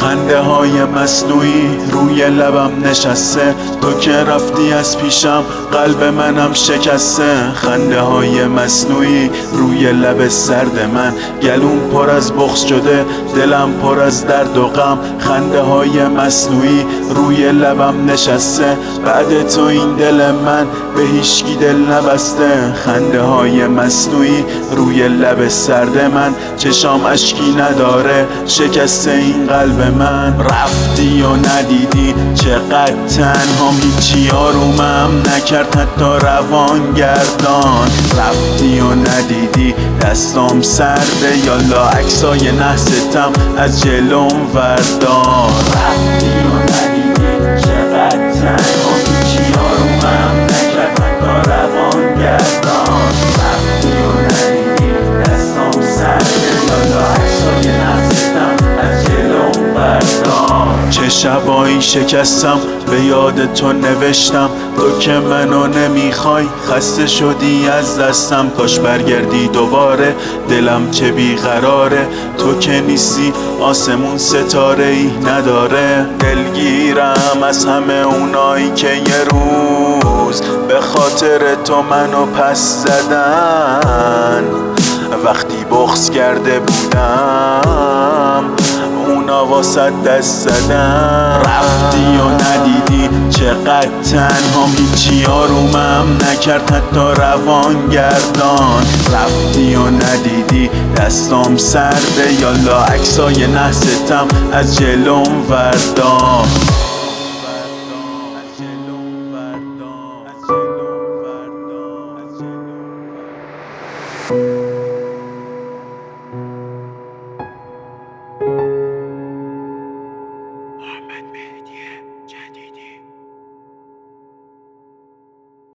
خنده های مصنوعی روی لبم نشسته، تو که رفتی از پیشم قلب منم شکسته. خنده های مصنوعی روی لب سرد من، گلوم پر از بغض شده، دلم پر از درد و غم. خنده های مصنوعی روی لبم نشسته، بعد تو این دل من به هیچکی دل نبسته. خنده های مصنوعی روی لب سرد من، چشام اشکی نداره، شکسته این قلب من. رفتی و ندیدی چقدر تنهام، هیچی آرومم نکرد حتی روان گردان. رفتی و ندیدی دستام سرده، یالا عکسای نحستم از جلوم وردار. رفتی و ندیدی چقدر تنهام، هیچی آرومم نکرد حتی روان گردان. رفتی و ندیدی دستام سرده، یالا عکسای نحستم از جلوم وردار. چه شبایی شکستم به یاد تو نوشتم، تو که منو نمیخوای، خسته شدی از دستم. کاش برگردی دوباره، دلم چه بیقراره، تو که نیستی آسمون ستاره ای نداره. دلگیرم از همه اونایی که یه روز به خاطر تو منو پس زدن. وقتی بغض کرده بودم اونا واسه دست زدن. رفتی و ندیدی چقدر تنهام، هیچی آرومم نکرد حتی روان گردان. رفتی و ندیدی دستام سرده، یالا عکسای نحستم از جلوم وردار.